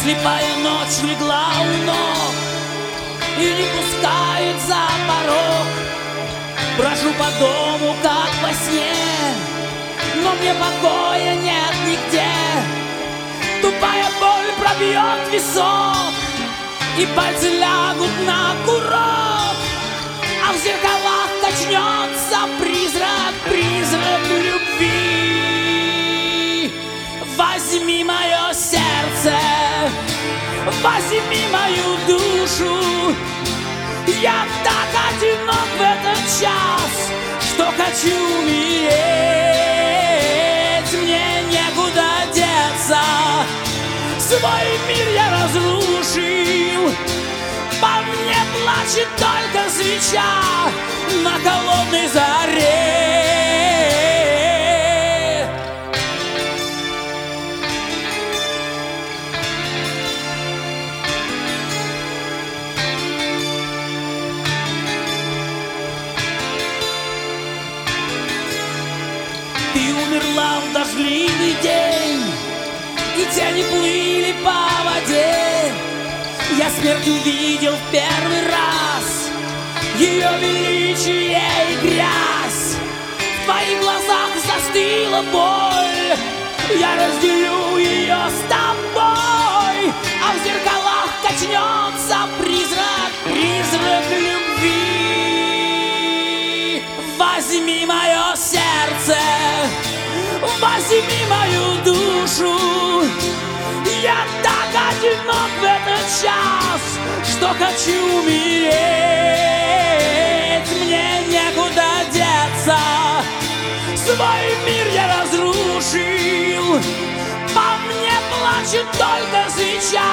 Слепая ночь легла у ног и не пускает за порог. Брожу по дому, как во сне, но мне покоя нет нигде. Тупая боль пробьет висок, и пальцы лягут на курок, а в зеркалах качнется призрак, призрак любви. Возьми мое сердце, возьми мою душу. Я так одинок в этот час, что хочу умереть. Мне некуда деться, свой мир я разрушил. По мне плачет только свеча на холодной заре. Ты умерла в дождливый день, и тени плыли по воде. Я смерть увидел в первый раз, ее величие и грязь. В твоих глазах застыла боль, я разделю ее с тобой, а в зеркалах качнется призрак, призрак любви. Возьми мое сердце, возьми мою душу. Я так одинок в этот час, что хочу умереть. Мне некуда деться, свой мир я разрушил. По мне плачет только свеча